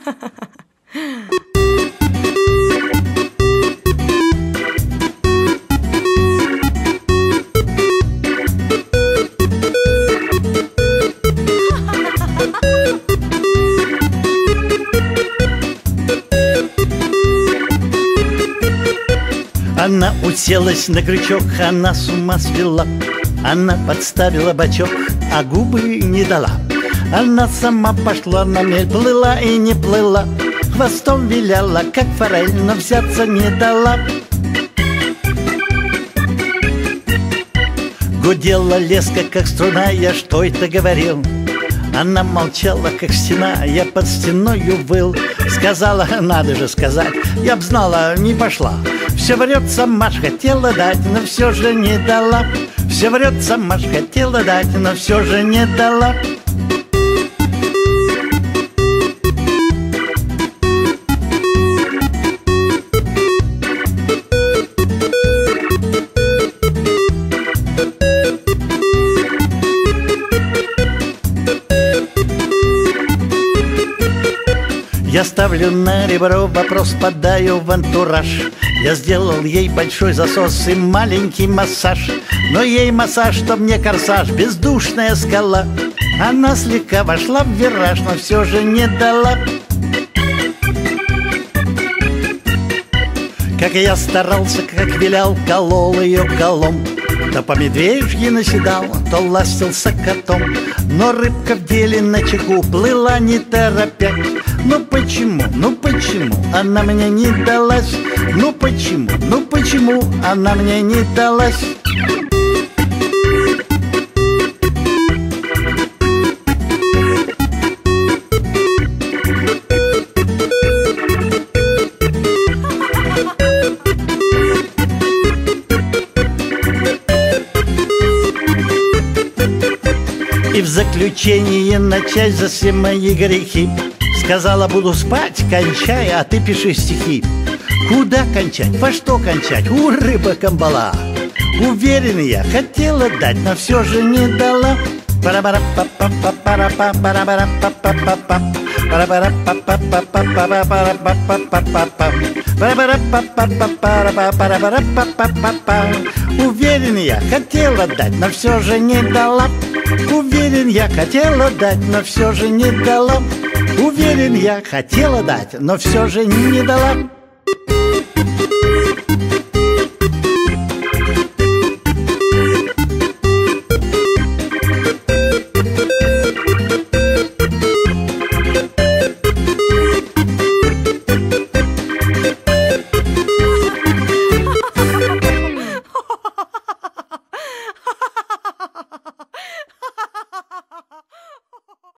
Она уселась на крючок, она с ума свела. Она подставила бочок, а губы не дала. Она сама пошла на мель, плыла и не плыла, хвостом виляла, как форель, но взяться не дала. Гудела леска, как струна, я что это говорил? Она молчала, как стена, я под стеною выл. Сказала, надо же сказать, я б знала, не пошла. Все врет, сама ж хотела дать, но все же не дала. Все врет, сама ж хотела дать, но все же не дала. Я ставлю на ребро вопрос, подаю в антураж. Я сделал ей большой засос и маленький массаж. Но ей массаж, что мне корсаж, бездушная скала. Она слегка вошла в вираж, но все же не дала. Как я старался, как вилял, колол ее колом. То по медвежьи наседал, то ластился котом. Но рыбка в деле начеку плыла не торопясь. Ну почему она мне не далась? Ну почему она мне не далась? И в заключение на часть за все мои грехи сказала, буду спать, кончай, а ты пиши стихи. Куда кончать, во что кончать, у рыба камбала. Уверен я, хотела дать, но все же не дала. Уверен я, хотела дать, но все же не дала. Уверен я, хотела дать, но все же не дала. Уверен я, хотела дать, но все же не дала.